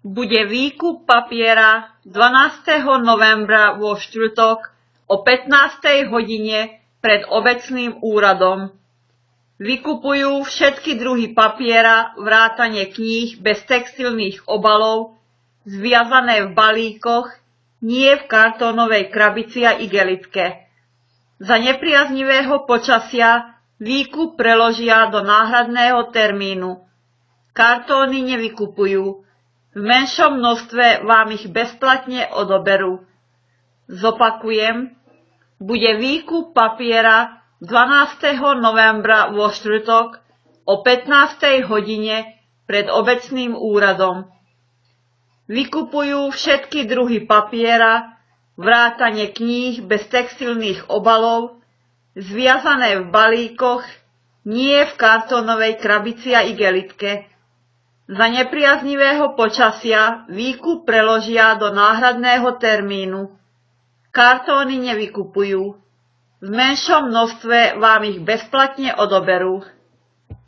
Bude výkup papiera 12. novembra vo štvrtok o 15. hodine pred obecným úradom. Vykupujú všetky druhy papiera vrátane kníh bez textilných obalov, zviazané v balíkoch, nie v kartónovej krabici a igelitke. Za nepriaznivého počasia výkup preložia do náhradného termínu. Kartóny nevykupujú. V menšom množstve vám ich bezplatne odoberú. Zopakujem, bude výkup papiera 12. novembra vo štvrtok o 15. hodine pred obecným úradom. Vykupujú všetky druhy papiera, vrátane kníh bez textilných obalov, zviazané v balíkoch, nie v kartónovej krabici a igelitke. Za nepriaznivého počasia výkup preložia do náhradného termínu. Kartóny nevykupujú. V menšom množstve vám ich bezplatne odoberú.